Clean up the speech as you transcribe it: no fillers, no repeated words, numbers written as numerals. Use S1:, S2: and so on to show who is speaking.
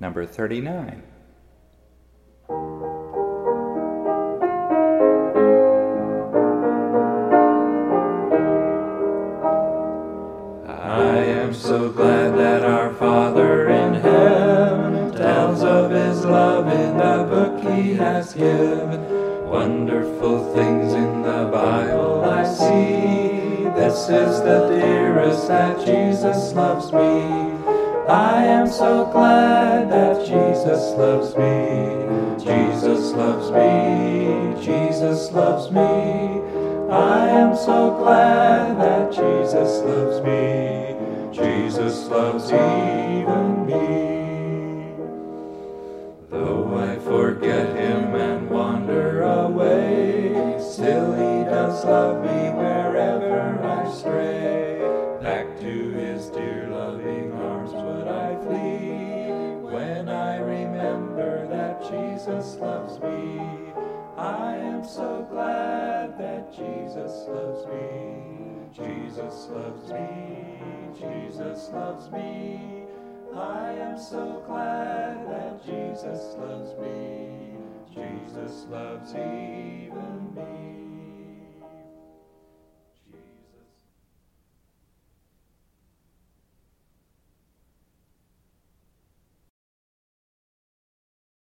S1: number 39. I am so glad that our Father in heaven tells of his love in the book he has given. Wonderful things in the Bible I see. This is the dearest that Jesus loves me. I am so glad that Jesus loves me. Jesus loves me. Jesus loves me. I am so glad that Jesus loves me. Jesus loves even me. Though I forget him and wander away, still he does love me wherever I stray. Back to his dear loving arms would I flee, when I remember that Jesus loves me. I am so glad that Jesus loves me. Jesus loves me. Jesus loves me. I am so glad that Jesus loves me. Jesus loves even me.